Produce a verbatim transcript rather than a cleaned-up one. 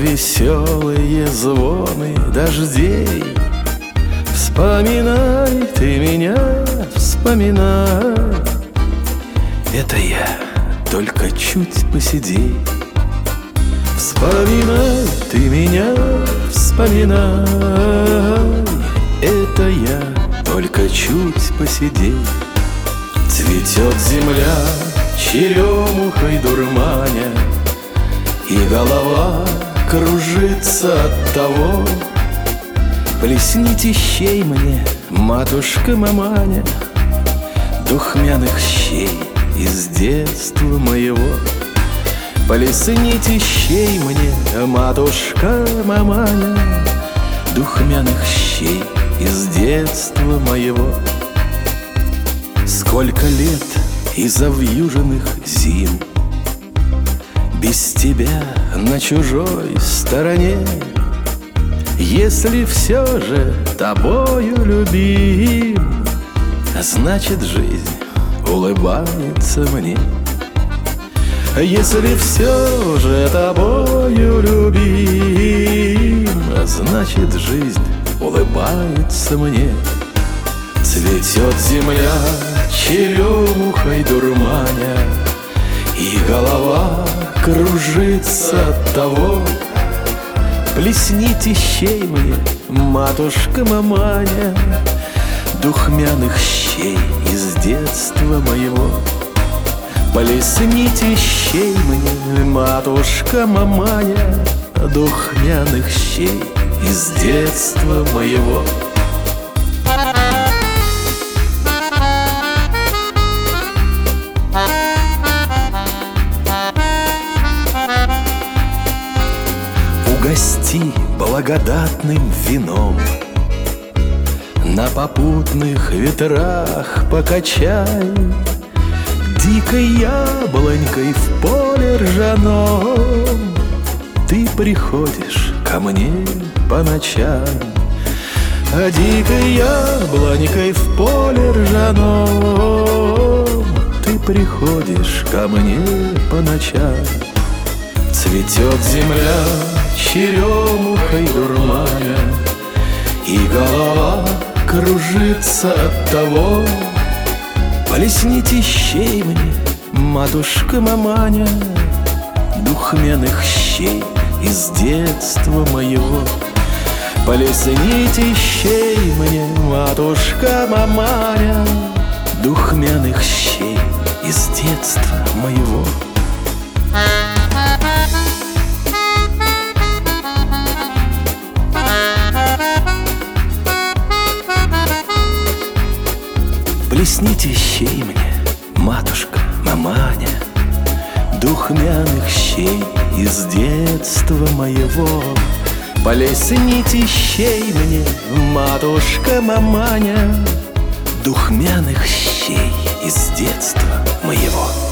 веселые звоны дождей. Вспоминай ты меня, вспоминай. Это я, только чуть посидей. Вспоминай ты меня, вспоминай. Это я, только чуть посидей. Цветет земля, черемухой дурманя, и голова кружится от того. Плесните щей мне, матушка-маманя, духмяных щей из детства моего. Плесните щей мне, матушка-маманя, духмяных щей из детства моего. Сколько лет из-за вьюженных зим без тебя на чужой стороне. Если все же тобою любим, значит жизнь улыбается мне. Если все же тобою любим, значит жизнь улыбается мне. Цветет земля, черемухой дурманя, и голова кружится от того. Плесните щей мне, матушка-маманя, духмяных щей из детства моего. Плесните щей мне, матушка-маманя, духмяных щей из детства моего. Угости благодатным вином, на попутных ветрах покачай дикой яблонькой в поле ржаном. Ты приходишь ко мне по ночам, а дикой яблонькой в поле ржаном. Ты приходишь ко мне по ночам. Цветет земля, черемухой дурманя, и голова кружится от того. Плесните щей мне, матушка-маманя, духмяных щей из детства моего. Плесните щей мне, матушка-маманя, духмяных щей из детства моего. Плесните щей мне, матушка-маманя, духмяных щей из детства моего. Плесните щей мне, матушка-маманя, духмяных щей из детства моего.